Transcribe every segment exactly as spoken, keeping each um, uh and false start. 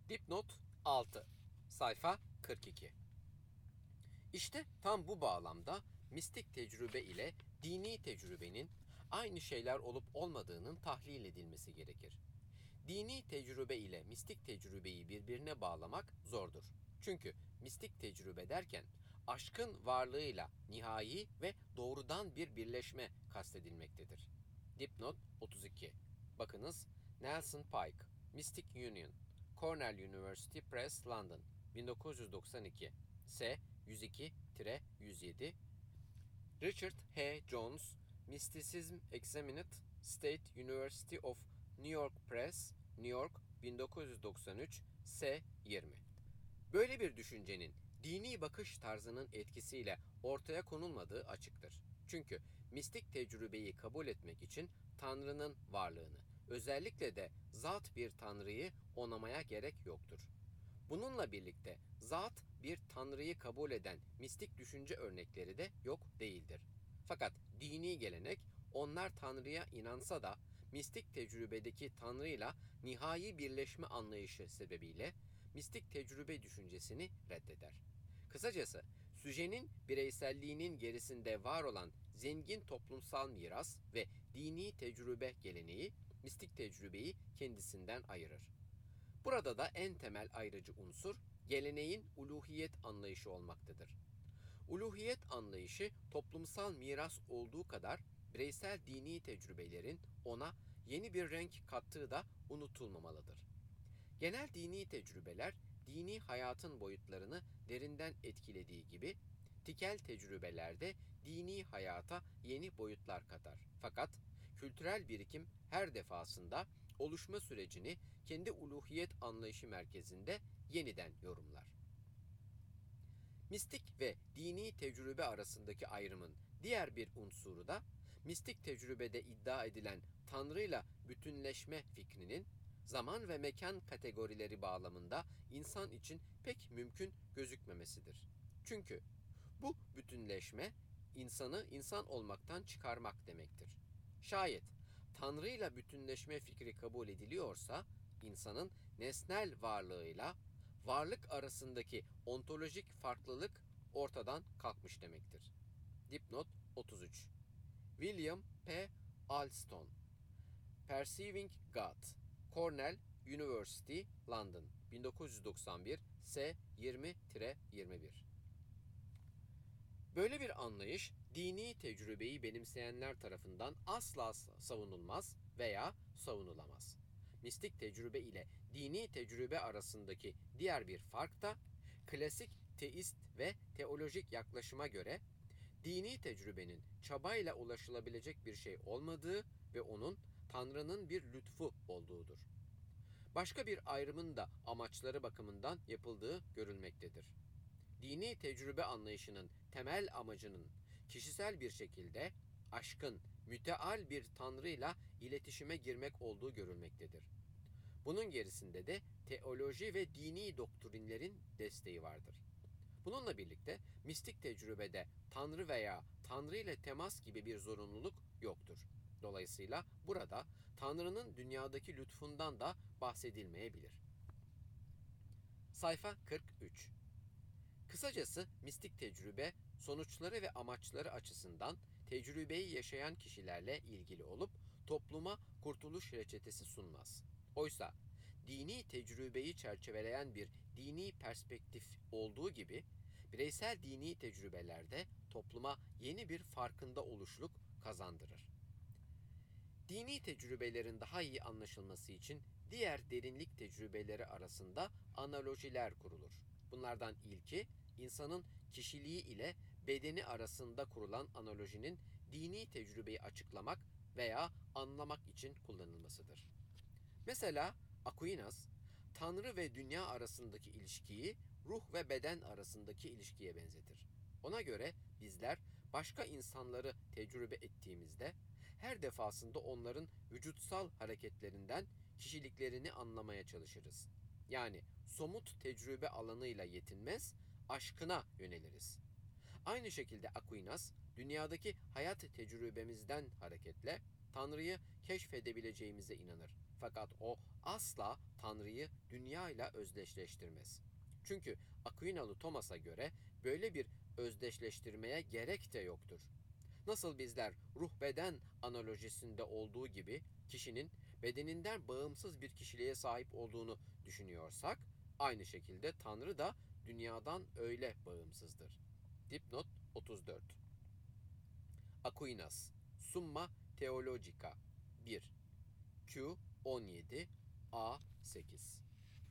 Dipnot altı. Sayfa kırk iki. İşte tam bu bağlamda mistik tecrübe ile dini tecrübenin aynı şeyler olup olmadığının tahlil edilmesi gerekir. Dini tecrübe ile mistik tecrübeyi birbirine bağlamak zordur. Çünkü mistik tecrübe derken aşkın varlığıyla nihai ve doğrudan bir birleşme kastedilmektedir. Dipnot otuz iki. Bakınız, Nelson Pike, Mystic Union, Cornell University Press, London, bin dokuz yüz doksan iki, S yüz iki yüz yedi. Richard H. Jones, Mysticism Examined, State University of New York Press, New York, bin dokuz yüz doksan üç, S yirmi. Böyle bir düşüncenin dini bakış tarzının etkisiyle ortaya konulmadığı açıktır. Çünkü mistik tecrübeyi kabul etmek için Tanrı'nın varlığını, özellikle de zat bir Tanrı'yı onamaya gerek yoktur. Bununla birlikte zat bir Tanrı'yı kabul eden mistik düşünce örnekleri de yok değildir. Fakat dini gelenek onlar Tanrı'ya inansa da mistik tecrübedeki Tanrı'yla nihai birleşme anlayışı sebebiyle mistik tecrübe düşüncesini reddeder. Kısacası süjenin bireyselliğinin gerisinde var olan zengin toplumsal miras ve dini tecrübe geleneği mistik tecrübeyi kendisinden ayırır. Burada da en temel ayrıcı unsur geleneğin uluhiyet anlayışı olmaktadır. Uluhiyet anlayışı toplumsal miras olduğu kadar bireysel dini tecrübelerin ona yeni bir renk kattığı da unutulmamalıdır. Genel dini tecrübeler dini hayatın boyutlarını derinden etkilediği gibi tikel tecrübelerde dini hayata yeni boyutlar katar. Fakat kültürel birikim her defasında oluşma sürecini kendi uluhiyet anlayışı merkezinde yeniden yorumlar. Mistik ve dini tecrübe arasındaki ayrımın diğer bir unsuru da mistik tecrübede iddia edilen Tanrı'yla bütünleşme fikrinin zaman ve mekan kategorileri bağlamında insan için pek mümkün gözükmemesidir. Çünkü bu bütünleşme insanı insan olmaktan çıkarmak demektir. Şayet Tanrı'yla bütünleşme fikri kabul ediliyorsa insanın nesnel varlığıyla varlık arasındaki ontolojik farklılık ortadan kalkmış demektir. Dipnot otuz üç. William P. Alston, Perceiving God, Cornell University, London, bin dokuz yüz doksan bir, S yirmi yirmi bir. Böyle bir anlayış dini tecrübeyi benimseyenler tarafından asla savunulmaz veya savunulamaz. Mistik tecrübe ile dini tecrübe arasındaki diğer bir fark da klasik teist ve teolojik yaklaşıma göre dini tecrübenin çabayla ulaşılabilecek bir şey olmadığı ve onun Tanrı'nın bir lütfu olduğudur. Başka bir ayrımın da amaçları bakımından yapıldığı görülmektedir. Dini tecrübe anlayışının temel amacının kişisel bir şekilde aşkın, müteal bir Tanrı'yla iletişime girmek olduğu görülmektedir. Bunun gerisinde de teoloji ve dini doktrinlerin desteği vardır. Bununla birlikte mistik tecrübede Tanrı veya Tanrı ile temas gibi bir zorunluluk yoktur. Dolayısıyla burada Tanrı'nın dünyadaki lütfundan da bahsedilmeyebilir. Sayfa kırk üç. Kısacası mistik tecrübe sonuçları ve amaçları açısından tecrübeyi yaşayan kişilerle ilgili olup topluma kurtuluş reçetesi sunmaz. Oysa dini tecrübeyi çerçeveleyen bir dini perspektif olduğu gibi bireysel dini tecrübelerde topluma yeni bir farkında oluşluk kazandırır. Dini tecrübelerin daha iyi anlaşılması için diğer derinlik tecrübeleri arasında analojiler kurulur. Bunlardan ilki insanın kişiliği ile bedeni arasında kurulan analojinin dini tecrübeyi açıklamak veya anlamak için kullanılmasıdır. Mesela Aquinas, Tanrı ve dünya arasındaki ilişkiyi ruh ve beden arasındaki ilişkiye benzetir. Ona göre bizler başka insanları tecrübe ettiğimizde her defasında onların vücutsal hareketlerinden kişiliklerini anlamaya çalışırız. Yani somut tecrübe alanıyla yetinmez, aşkına yöneliriz. Aynı şekilde Aquinas, dünyadaki hayat tecrübemizden hareketle Tanrı'yı keşfedebileceğimize inanır. Fakat o asla Tanrı'yı dünyayla özdeşleştirmez. Çünkü Aquinalı Thomas'a göre böyle bir özdeşleştirmeye gerek de yoktur. Nasıl bizler ruh beden analojisinde olduğu gibi kişinin bedeninden bağımsız bir kişiliğe sahip olduğunu düşünüyorsak, aynı şekilde Tanrı da dünyadan öyle bağımsızdır. Dipnot otuz dört. Aquinas, Summa Theologica bir, Q on yedi, A sekiz.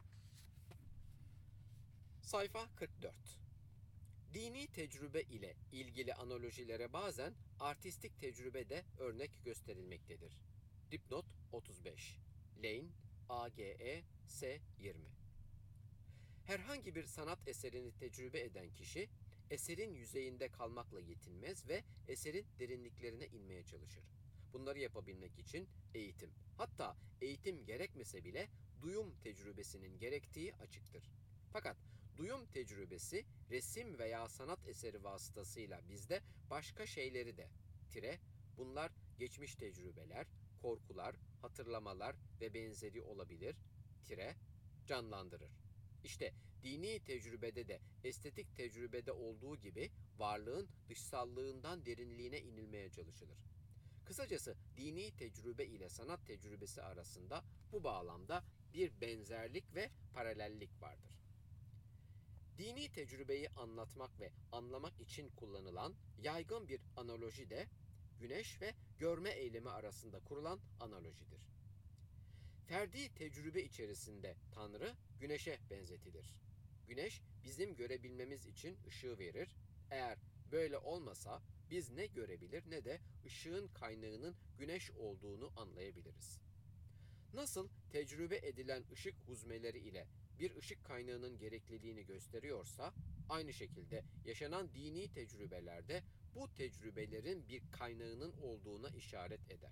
Sayfa kırk dört. Dini tecrübe ile ilgili analojilere bazen artistik tecrübe de örnek gösterilmektedir. Dipnot otuz beş. Lane, A G E, S yirmi. Herhangi bir sanat eserini tecrübe eden kişi, eserin yüzeyinde kalmakla yetinmez ve eserin derinliklerine inmeye çalışır. Bunları yapabilmek için eğitim, hatta eğitim gerekmese bile duyum tecrübesinin gerektiği açıktır. Fakat duyum tecrübesi resim veya sanat eseri vasıtasıyla bizde başka şeyleri de tire, bunlar geçmiş tecrübeler, korkular, hatırlamalar ve benzeri olabilir, tire, canlandırır. İşte dini tecrübede de estetik tecrübede olduğu gibi varlığın dışsallığından derinliğine inilmeye çalışılır. Kısacası dini tecrübe ile sanat tecrübesi arasında bu bağlamda bir benzerlik ve paralellik vardır. Dini tecrübeyi anlatmak ve anlamak için kullanılan yaygın bir analoji de güneş ve görme eylemi arasında kurulan analojidir. Ferdi tecrübe içerisinde Tanrı güneşe benzetilir. Güneş bizim görebilmemiz için ışığı verir. Eğer böyle olmasa biz ne görebilir ne de ışığın kaynağının güneş olduğunu anlayabiliriz. Nasıl tecrübe edilen ışık huzmeleri ile bir ışık kaynağının gerekliliğini gösteriyorsa, aynı şekilde yaşanan dini tecrübelerde bu tecrübelerin bir kaynağının olduğuna işaret eder.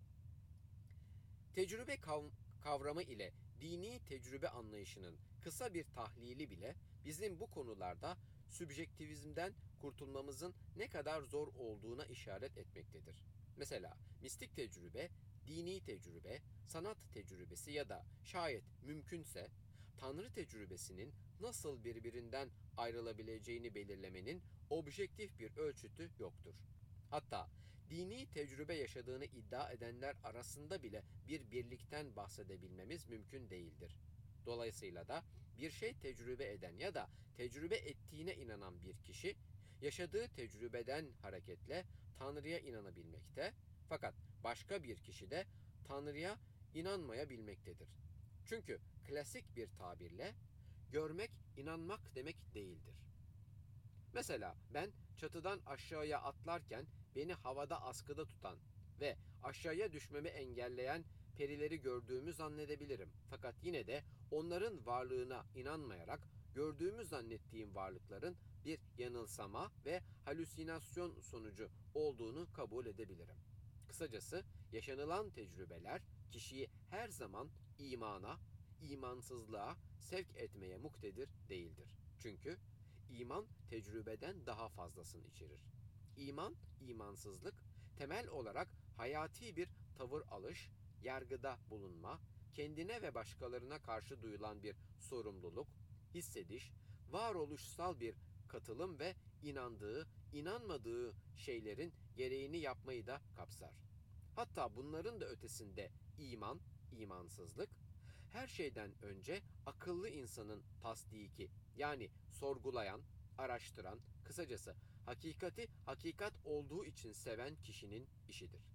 Tecrübe kavramı ile dini tecrübe anlayışının kısa bir tahlili bile bizim bu konularda sübjektivizmden kurtulmamızın ne kadar zor olduğuna işaret etmektedir. Mesela mistik tecrübe, dini tecrübe, sanat tecrübesi ya da şayet mümkünse Tanrı tecrübesinin nasıl birbirinden ayrılabileceğini belirlemenin objektif bir ölçütü yoktur. Hatta dini tecrübe yaşadığını iddia edenler arasında bile bir birlikten bahsedebilmemiz mümkün değildir. Dolayısıyla da bir şey tecrübe eden ya da tecrübe ettiğine inanan bir kişi, yaşadığı tecrübeden hareketle Tanrı'ya inanabilmekte, fakat başka bir kişi de Tanrı'ya inanmayabilmektedir. Çünkü klasik bir tabirle görmek inanmak demek değildir. Mesela ben çatıdan aşağıya atlarken beni havada askıda tutan ve aşağıya düşmemi engelleyen perileri gördüğümü zannedebilirim. Fakat yine de onların varlığına inanmayarak gördüğümü zannettiğim varlıkların bir yanılsama ve halüsinasyon sonucu olduğunu kabul edebilirim. Kısacası yaşanılan tecrübeler kişiyi her zaman imana, imansızlığa sevk etmeye muktedir değildir. Çünkü İman tecrübeden daha fazlasını içerir. İman, imansızlık, temel olarak hayati bir tavır alış, yargıda bulunma, kendine ve başkalarına karşı duyulan bir sorumluluk, hissediş, varoluşsal bir katılım ve inandığı, inanmadığı şeylerin gereğini yapmayı da kapsar. Hatta bunların da ötesinde iman, imansızlık, her şeyden önce akıllı insanın tasdiki, yani sorgulayan, araştıran, kısacası hakikati hakikat olduğu için seven kişinin işidir.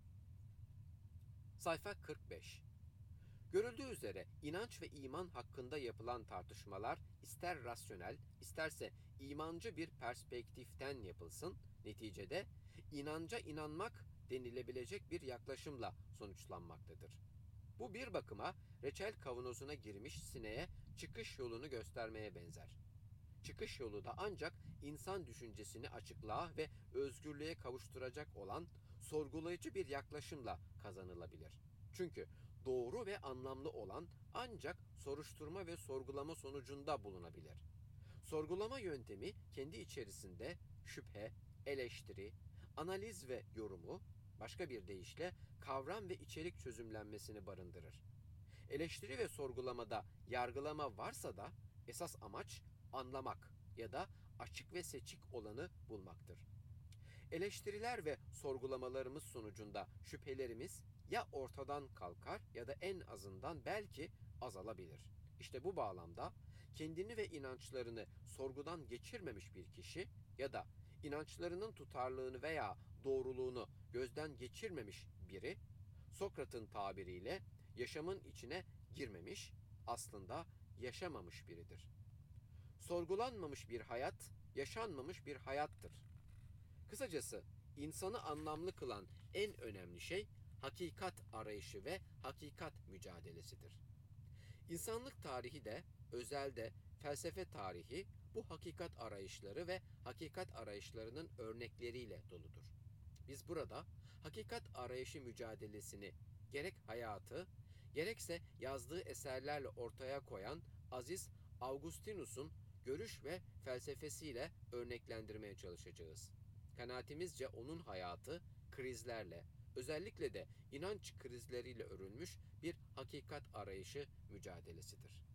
Sayfa kırk beş. Görüldüğü üzere inanç ve iman hakkında yapılan tartışmalar ister rasyonel, isterse imancı bir perspektiften yapılsın, neticede inanca inanmak denilebilecek bir yaklaşımla sonuçlanmaktadır. Bu bir bakıma reçel kavanozuna girmiş sineğe çıkış yolunu göstermeye benzer. Çıkış yolu da ancak insan düşüncesini açıklığa ve özgürlüğe kavuşturacak olan sorgulayıcı bir yaklaşımla kazanılabilir. Çünkü doğru ve anlamlı olan ancak soruşturma ve sorgulama sonucunda bulunabilir. Sorgulama yöntemi kendi içerisinde şüphe, eleştiri, analiz ve yorumu, başka bir deyişle kavram ve içerik çözümlenmesini barındırır. Eleştiri ve sorgulamada yargılama varsa da esas amaç anlamak ya da açık ve seçik olanı bulmaktır. Eleştiriler ve sorgulamalarımız sonucunda şüphelerimiz ya ortadan kalkar ya da en azından belki azalabilir. İşte bu bağlamda kendini ve inançlarını sorgudan geçirmemiş bir kişi ya da inançlarının tutarlılığını veya doğruluğunu gözden geçirmemiş biri, Sokrat'ın tabiriyle yaşamın içine girmemiş, aslında yaşamamış biridir. Sorgulanmamış bir hayat, yaşanmamış bir hayattır. Kısacası insanı anlamlı kılan en önemli şey hakikat arayışı ve hakikat mücadelesidir. İnsanlık tarihi de, özelde felsefe tarihi bu hakikat arayışları ve hakikat arayışlarının örnekleriyle doludur. Biz burada hakikat arayışı mücadelesini gerek hayatı, gerekse yazdığı eserlerle ortaya koyan Aziz Augustinus'un görüş ve felsefesiyle örneklendirmeye çalışacağız. Kanaatimizce onun hayatı krizlerle, özellikle de inanç krizleriyle örülmüş bir hakikat arayışı mücadelesidir.